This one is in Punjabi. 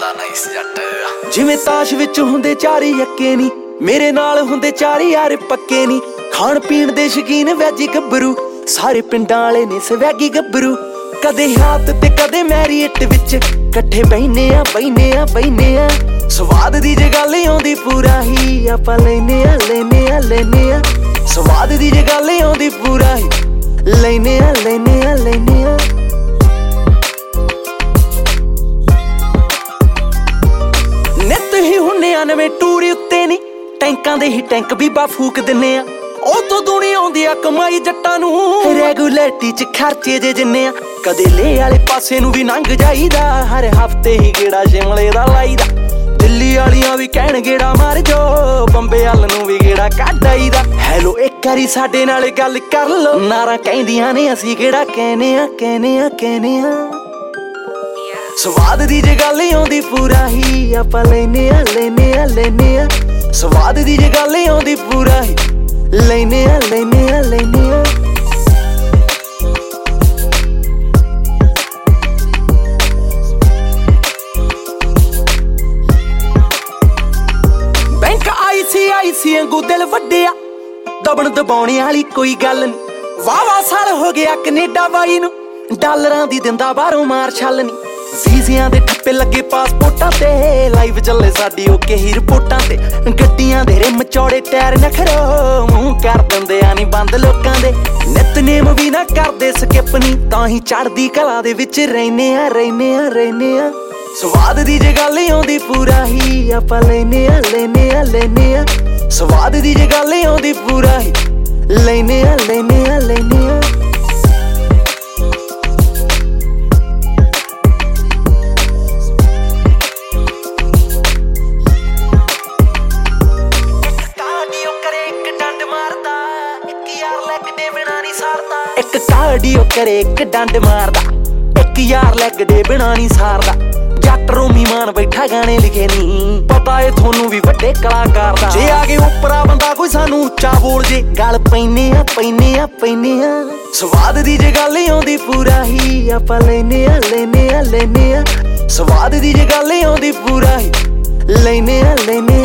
ਬੜਾ ਨਾਈਸ ਜੱਟ। ਜਿਵੇਂ ਤਾਸ਼ ਵਿੱਚ ਹੁੰਦੇ ਚਾਰੀ ਅੱਕੇ ਨੀ, ਮੇਰੇ ਨਾਲ ਹੁੰਦੇ ਚਾਰੀ ਯਾਰ ਪੱਕੇ ਨੀ। ਖਾਣ ਪੀਣ ਦੇ ਸ਼ੌਕੀਨ ਵੈਜੀ ਗੱਭਰੂ, ਸਾਰੇ ਪਿੰਡਾਂ ਵਾਲੇ ਨੇ ਸਵੈਗੀ ਗੱਭਰੂ। ਕਦੇ ਹਾਤ ਤੇ ਕਦੇ ਮੈਰੀਟ ਵਿੱਚ ਇਕੱਠੇ ਬਹਿਨੇ ਆ ਬਹਿਨੇ ਆ ਬਹਿਨੇ ਆ। ਸਵਾਦ ਦੀ ਜੇ ਗੱਲ ਆਉਂਦੀ ਪੂਰਾ ਹੀ ਆਪਾਂ ਲੈਨੇ ਆ ਲੈਨੇ ਆ ਲੈਨੇ ਆ। ਸਵਾਦ ਦੀ ਜੇ ਗੱਲ ਆਉਂਦੀ ਪੂਰਾ ਹੀ ਲੈਨੇ ਆ ਲੈਨੇ ਆ ਲੈਨੇ ਆ। ਨਿੱਤ ਹੀ ਹੁੰਨੇ ਆ ਨਵੇਂ ਟੂਰ ਉੱਤੇ ਨੀ, ਟੈਂਕਾਂ ਦੇ ਹੀ ਟੈਂਕ ਬੀਬਾ ਫੂਕ ਦਿੰਨੇ ਆ। ਉਹ ਤੋਂ ਦੁਨੀ ਆਉਂਦੀ ਆ ਕਮਾਈ ਜੱਟਾਂ ਨੂੰ, ਰੈਗੂਲੈਰਿਟੀ ਚ ਖਰਚੇ ਜੇ ਜਿੰਨੇ ਆ। ਕਦੇ ਲੇ ਵਾਲੇ ਪਾਸੇ ਨੂੰ ਵੀ ਲੰਘ ਜਾਈਦਾ, ਹਰ ਹਫਤੇ ਹੀ ਗੇੜਾ ਸ਼ਿਮਲੇ ਦਾ ਲਾਈਦਾ। ਦਿੱਲੀ ਵਾਲੀਆਂ ਵੀ ਕਹਿਣ ਗੇੜਾ ਮਾਰ ਜੋ, ਬੰਬੇ ਵੱਲ ਨੂੰ ਵੀ ਗੇੜਾ ਕੱਢ ਆਈਦਾ। ਹੈਲੋ ਇੱਕ ਵਾਰੀ ਸਾਡੇ ਨਾਲ ਗੱਲ ਕਰ ਲੋ, ਨਾਰਾ ਕਹਿੰਦੀਆਂ ਨੇ ਅਸੀਂ ਕਿਹੜਾ ਕਹਿੰਨੇ ਆ ਕਹਿੰਨੇ ਆ ਕਹਿੰਨੇ ਆ। ਸਵਾਦ ਦੀ ਜੇ ਗੱਲ ਆਉਂਦੀ ਪੂਰਾ ਹੀ ਆਪਾਂ ਲੈਨੇ ਆ ਲੈਨੇ ਆ ਲੈਨੇ ਆ। ਸਵਾਦ ਦੀ ਜੇ ਗੱਲ ਆਉਂਦੀ ਪੂਰਾ ਹੀ ਲੈਨੇ ਆ ਲੈਨੇ ਆ ਲੈਨੇ ਆ। ਬੈਂਕ ICICI ਵਾਂਗੂ ਦਿਲ ਵੱਡਿਆ, ਦਬਣ ਦਬਾਉਣੇ ਵਾਲੀ ਕੋਈ ਗੱਲ ਨੀ। ਵਾਹ ਸਾਲ ਹੋ ਗਿਆ ਕੈਨੇਡਾ ਬਾਈ ਨੂੰ, ਡਾਲਰਾਂ ਦੀ ਦਿੰਦਾ ਬਾਹਰੋਂ ਮਾਰਸ਼ਲ ਨੀ। ਵੀਜ਼ਿਆਂ ਦੇ ਠੱਪੇ ਲੱਗੇ ਪਾਸਪੋਰਟਾਂ ਤੇ, ਲਾਈਵ ਚੱਲੇ ਸਾਡੀ ਓਕੇ ਹੀ ਰਿਪੋਰਟਾਂ ਤੇ। ਗੱਡੀਆਂ ਦੇ ਰਿਮ ਚੌੜੇ ਟਾਇਰ ਨਖਰੋ, ਮੂੰਹ ਕਰ ਦਿੰਦੇ ਆ ਨੀ ਬੰਦ ਲੋਕਾਂ ਦੇ। ਨਿਤਨੇਮ ਵੀ ਨਾ ਕਰਦੇ ਸਕਿਪ ਨੀ, ਤਾਂ ਹੀ ਚੜ੍ਹਦੀ ਕਲਾ ਦੇ ਵਿੱਚ ਰਹਿਨੇ ਆ ਰਹਿਨੇ ਆ ਰਹਿਨੇ ਆ। ਸਵਾਦ ਦੀ ਜੇ ਗੱਲ ਆਉਂਦੀ ਪੂਰਾ ਹੀ ਆਪਾਂ ਲੈਨੇ ਆ ਲੈਨੇ ਆ ਲੈਨੇ ਆ। ਸਵਾਦ ਦੀ ਜੇ ਗੱਲ ਆਉਂਦੀ ਪੂਰਾ ਹੀ ਲੈਨੇ ਆ ਲੈਨੇ ਆ ਲੈਨੇ ਆ। ਇੱਕ ਕਾਰਡੀਓ ਕਰੇ ਇੱਕ ਡੰਡ ਮਾਰਦਾ, ਇੱਕ ਯਾਰ ਲੈਗ ਦੇ ਬਿਨਾ ਨੀ ਸਾਰਦਾ। ਜੱਟ ਰੋਮੀ ਮਾਨ ਬੈਠਾ ਗਾਣੇ ਲਿਖੇ ਨੀ, ਪਤਾ ਏ ਤੁਹਾਨੂੰ ਵੀ ਵੱਡੇ ਕਲਾਕਾਰ ਦਾ। ਜੇ ਆ ਗਏ ਉਪਰਾ ਬੰਦਾ ਕੋਈ ਸਾਨੂੰ ਉੱਚਾ ਬੋਲ ਜੇ, ਗੱਲ ਪੈਨੇ ਆ ਪੈਨੇ ਆ ਪੈਨੇ ਆ। ਸਵਾਦ ਦੀ ਜੇ ਗੱਲ ਆਉਂਦੀ ਪੂਰਾ ਹੀ ਆਪਾਂ ਲੈਨੇ ਆ ਲੈਨੇ ਆ ਲੈਨੇ ਆ। ਸਵਾਦ ਦੀ ਜੇ ਗੱਲ ਆਉਂਦੀ ਪੂਰਾ ਹੀ ਲੈਨੇ ਆ ਲੈਨੇ